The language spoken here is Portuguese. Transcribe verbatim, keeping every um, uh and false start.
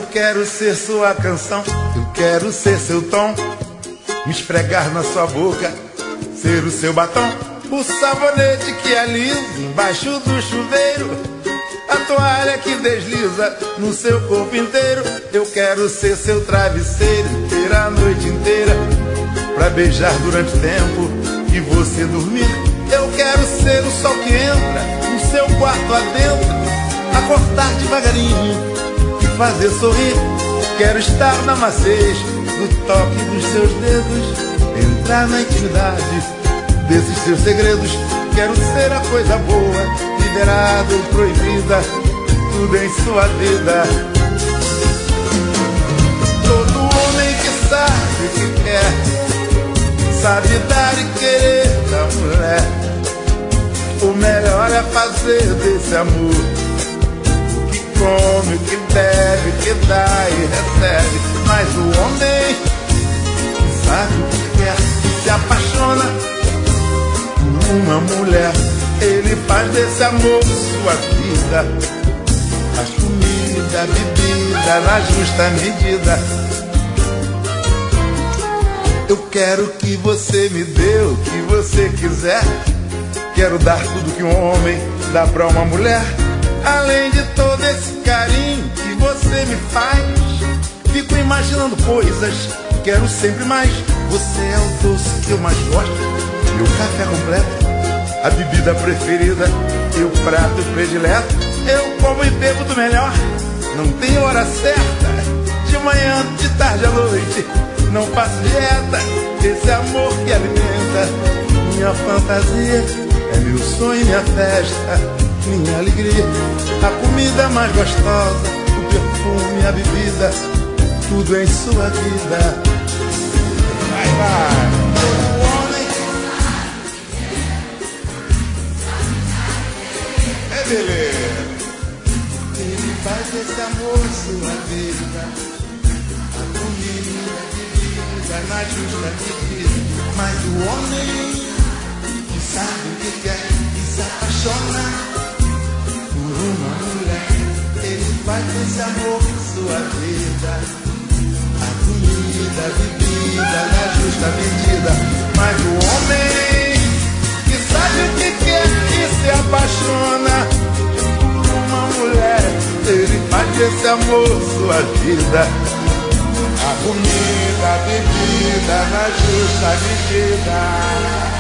quero ser sua canção, eu quero ser seu tom, me esfregar na sua boca, ser o seu batom, o sabonete que alisa embaixo do chuveiro, a toalha que desliza no seu corpo inteiro. Eu quero ser seu travesseiro, ter a noite inteira pra beijar durante o tempo e você dormir. Eu quero ser o sol que entra no seu quarto adentro, acordar devagarinho e fazer sorrir. Quero estar na maciez do toque dos seus dedos, entrar na intimidade desses seus segredos. Quero ser a coisa boa, liberada ou proibida, tudo em sua vida. Todo homem que sabe o que quer, sabe dar e querer da mulher. O melhor é fazer desse amor o que come, o que bebe, o que dá e recebe. Mas o homem que sabe o que quer, que se apaixona por uma mulher, ele faz desse amor sua vida, faz comida, bebida na justa medida. Eu quero que você me dê o que você quiser, quero dar tudo que um homem dá pra uma mulher. Além de todo esse carinho que você me faz, fico imaginando coisas, quero sempre mais. Você é o doce que eu mais gosto, meu café completo, a bebida preferida e o prato predileto. Eu como e bebo do melhor, não tem hora certa, de manhã, de tarde à noite, não faço dieta. Esse amor que alimenta minha fantasia, é meu sonho, minha festa, minha alegria. A comida mais gostosa, o perfume, a bebida, tudo em sua vida. Vai, vai. O homem é beleza, ele faz desse amor sua vida, a comida, a bebida na justa medida. Mas o homem que sabe o que quer, que se apaixona por uma mulher, ele faz desse amor sua vida, a comida, a bebida na justa medida. Mas o homem que sabe o que quer, que se apaixona por uma mulher, ele faz desse amor sua vida, a comida, a bebida na justa medida.